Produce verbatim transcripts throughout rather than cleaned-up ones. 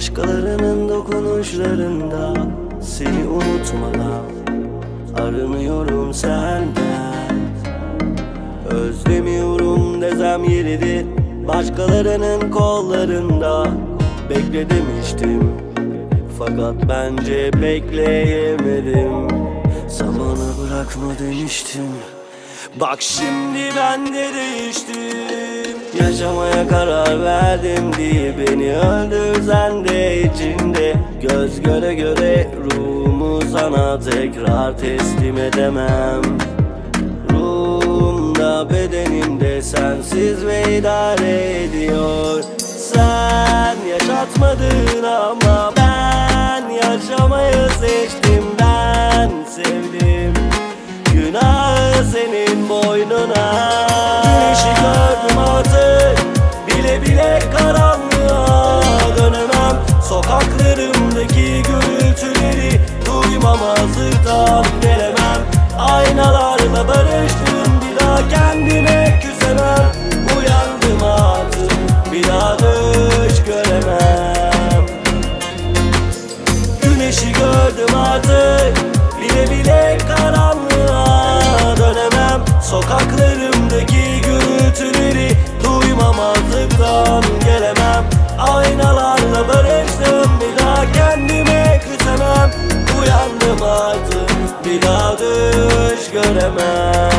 Başkalarının dokunuşlarında seni unutmadan arınıyorum senden. Özlemiyorum desem yeridir, başkalarının kollarında bekle demiştim, fakat bence bekleyemedim. Zamanı bırakma demiştim, bak şimdi ben de değiştim. Yaşamaya karar verdim diye beni öldürsen de içinde göz göre göre ruhumu sana tekrar teslim edemem. Ruhumda bedenimde sensiz ve idare ediyor. Sen yaşatmadın ama ben yaşamayı seçtim, ben sevdim. Günahı senin boynuna. Güneşi gördüm artık, bile bile karanlığa dönemem. Sokaklarımdaki gürültüleri duymamazlıktan gelemem. Aynalarla barıştım, bir daha kendime küsemem. Uyandım artık, bir daha düş göremem. Güneşi gördüm artık, bile bile karanlığa dönemem. Sokaklarımdaki gürültüleri duymamazlıktan gelemem. Aynalarla barıştım, bir daha kendime küsemem. Uyandım artık, bir daha düş göremem.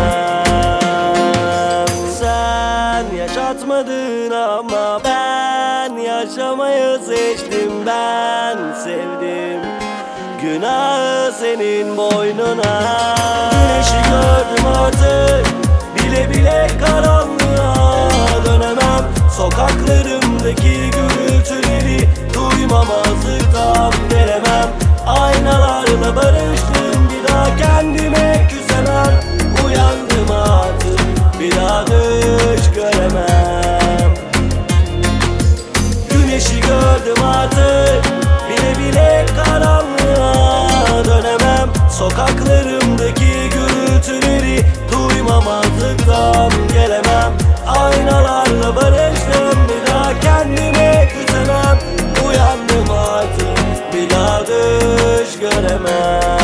Sen yaşatmadın ama ben yaşamayı seçtim, ben sevdim. Günahı senin boynuna. Güneşi gördüm artık, bile bile karanlığa dönemem. Sokaklarımdaki gürültüleri duymamazlıktan gelemem. Aynalarla barıştım, bir daha kendime küsemem. Uyandım artık, bir daha düş göremem. Güneşi gördüm artık, bile bile karanlığa dönemem. Sokaklarımdaki gürültüleri duymamazlıktan gelemem. Aynalarla barıştım, bir daha kendime küsemem. Uyandım artık, bir daha düş göremem.